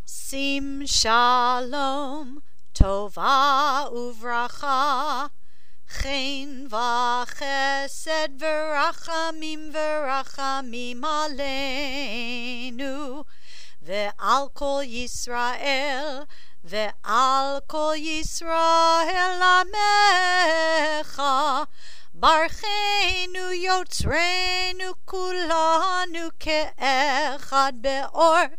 Sim shalom, tova uvracha, chen v'chesed v'rachamim aleinu, ve'al kol Yisrael, ve'al kol Yisrael amecha, Barchenu yotzrenu kulanu ke'echad be'or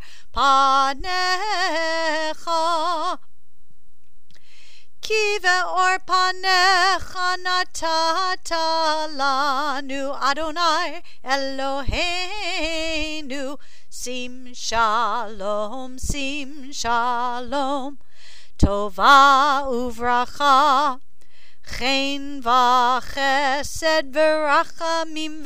panecha. Ki ve'or panecha natata lanu Adonai Eloheinu. Sim shalom, tova uvracha, chen v'chesed v'rachamim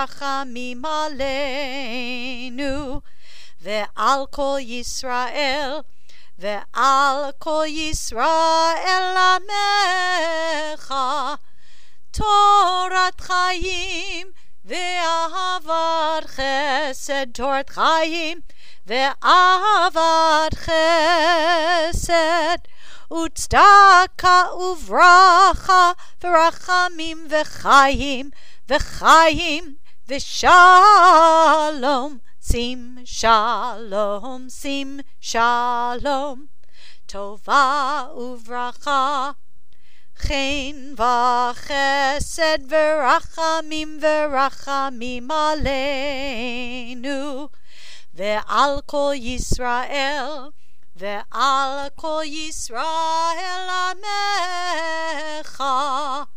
aleinu, ve'al kol Yisrael, ve'al kol Yisrael amecha, Torat chayim ve'ahavat chesed, Torat chayim ve'ahavat chesed, Utzedaka uvracha v'rachamim v'chayim v'shalom. Sim shalom, tova uvracha, chen v'chesed v'rachamim aleinu, ve'al kol Yisrael, ve'al kol Yisrael amecha,